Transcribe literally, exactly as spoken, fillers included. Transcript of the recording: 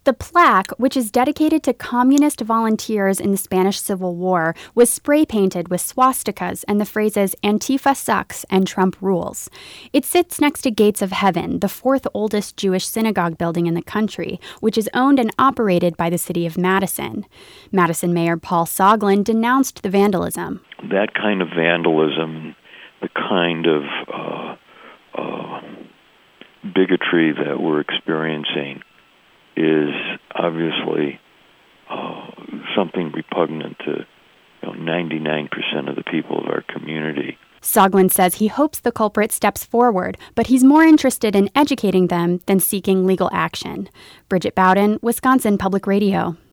The plaque, which is dedicated to communist volunteers in the Spanish Civil War, was spray-painted with swastikas and the phrases "Antifa sucks" and "Trump rules." It sits next to Gates of Heaven, the fourth oldest Jewish synagogue building in the country, which is owned and operated by the city of Madison. Madison Mayor Paul Soglin denounced the vandalism. That kind of vandalism, the kind of uh, uh, bigotry that we're experiencing, is obviously uh, something repugnant to you know, ninety-nine percent of the people of our community. Soglin says he hopes the culprit steps forward, but he's more interested in educating them than seeking legal action. Bridget Bowden, Wisconsin Public Radio.